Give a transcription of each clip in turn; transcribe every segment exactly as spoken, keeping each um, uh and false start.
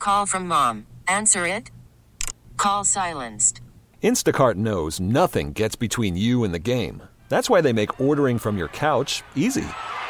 call from mom. Answer it. Call silenced. Instacart knows nothing gets between you and the game. That's why they make ordering from your couch easy.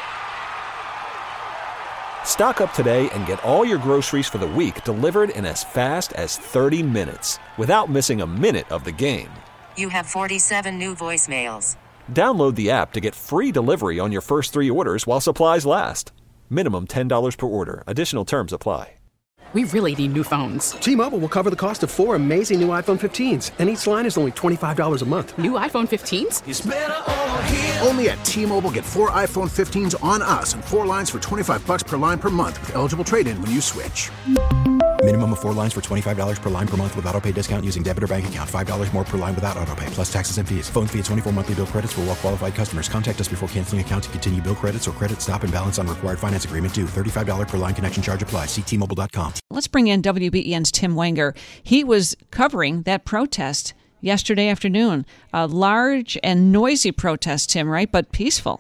Stock up today and get all your groceries for the week delivered in as fast as thirty minutes without missing a minute of the game. You have forty-seven new voicemails. Download the app to get free delivery on your first three orders while supplies last. Minimum ten dollars per order. Additional terms apply. We really need new phones. T-Mobile will cover the cost of four amazing new iPhone fifteens, and each line is only twenty-five dollars a month. New iPhone fifteens? It's better over here. Only at T-Mobile, get four iPhone fifteens on us and four lines for twenty-five bucks per line per month with eligible trade-in when you switch. Minimum of four lines for twenty-five dollars per line per month with autopay discount using debit or bank account. five dollars more per line without autopay, plus taxes and fees. Phone fee at twenty-four monthly bill credits for well-qualified customers. Contact us before canceling account to continue bill credits or credit stop and balance on required finance agreement due. thirty-five dollars per line connection charge applies. See T Mobile dot com. Let's bring in W B E N's Tim Wenger. He was covering that protest yesterday afternoon. A large and noisy protest, Tim, right? But peaceful.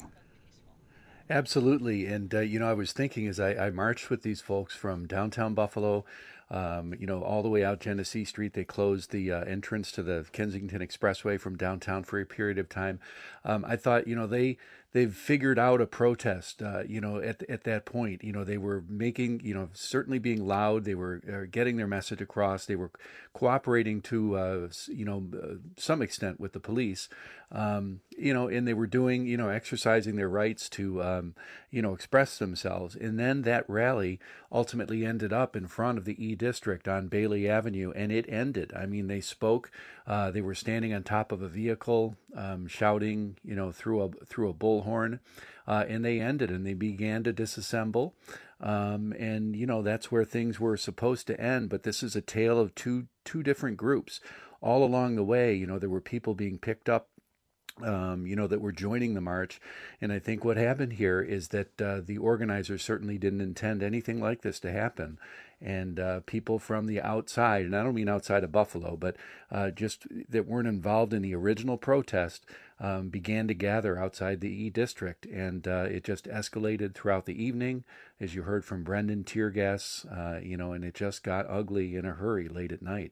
Absolutely. And, uh, you know, I was thinking as I, I marched with these folks from downtown Buffalo, um, you know, all the way out Genesee Street. They closed the uh, entrance to the Kensington Expressway from downtown for a period of time. Um, I thought, you know, they they've figured out a protest, uh, you know, at at that point. You know, they were making, you know, certainly being loud. They were uh, getting their message across. They were cooperating to, uh, you know, uh, some extent with the police, um, you know, and they were doing, you know, exercising their rights to, um, you know, express themselves. And then that rally ultimately ended up in front of the E District on Bailey Avenue, and it ended. I mean, they spoke. Uh, they were standing on top of a vehicle, um, shouting, you know, through a through a bullhorn, uh, and they ended, and they began to disassemble. Um, and you know, that's where things were supposed to end. But this is a tale of two two different groups. All along the way, you know, there were people being picked up, Um, you know, that were joining the march. And I think what happened here is that uh, the organizers certainly didn't intend anything like this to happen. And uh, people from the outside, and I don't mean outside of Buffalo, but uh, just that weren't involved in the original protest, um, began to gather outside the E District. And uh, it just escalated throughout the evening, as you heard from Brendan, tear gas, uh, you know, and it just got ugly in a hurry late at night.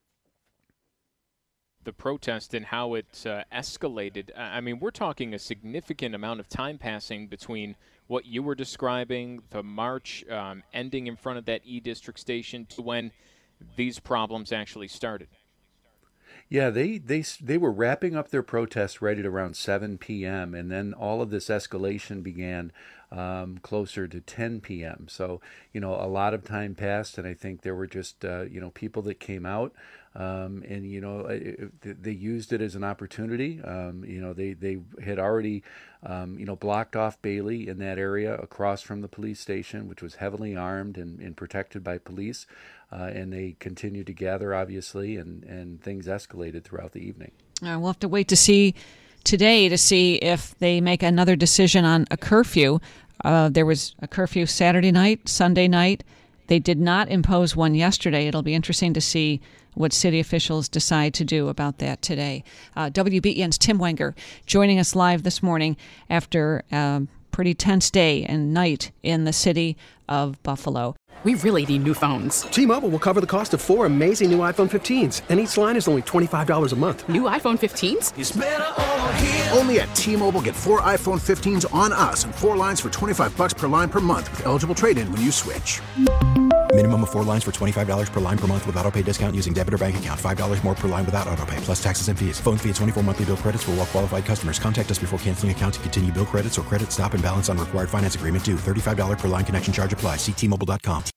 The protest and how it uh, escalated. I mean, we're talking a significant amount of time passing between what you were describing, the march um, ending in front of that E District station, to when these problems actually started. Yeah, they, they they were wrapping up their protest right at around seven p.m., and then all of this escalation began um, closer to ten p.m. So, you know, a lot of time passed, and I think there were just, uh, you know, people that came out, um, and, you know, it, they used it as an opportunity. Um, you know, they, they had already, um, you know, blocked off Bailey in that area across from the police station, which was heavily armed and, and protected by police. Uh, and they continued to gather, obviously, and, and things escalated throughout the evening. Uh, we'll have to wait to see today to see if they make another decision on a curfew. Uh, there was a curfew Saturday night, Sunday night. They did not impose one yesterday. It'll be interesting to see what city officials decide to do about that today. Uh, W B E N's Tim Wenger joining us live this morning after a pretty tense day and night in the city of Buffalo. We really need new phones. T-Mobile will cover the cost of four amazing new iPhone fifteens, and each line is only twenty-five dollars a month. New iPhone fifteens? It's better over here. Only at T-Mobile, get four iPhone fifteens on us and four lines for twenty-five bucks per line per month with eligible trade-in when you switch. Minimum of four lines for twenty-five dollars per line per month with autopay discount using debit or bank account. five dollars more per line without autopay, plus taxes and fees. Phone fee at twenty-four monthly bill credits for well-qualified customers. Contact us before canceling account to continue bill credits or credit stop and balance on required finance agreement due. thirty-five dollars per line connection charge applies. See T Mobile dot com.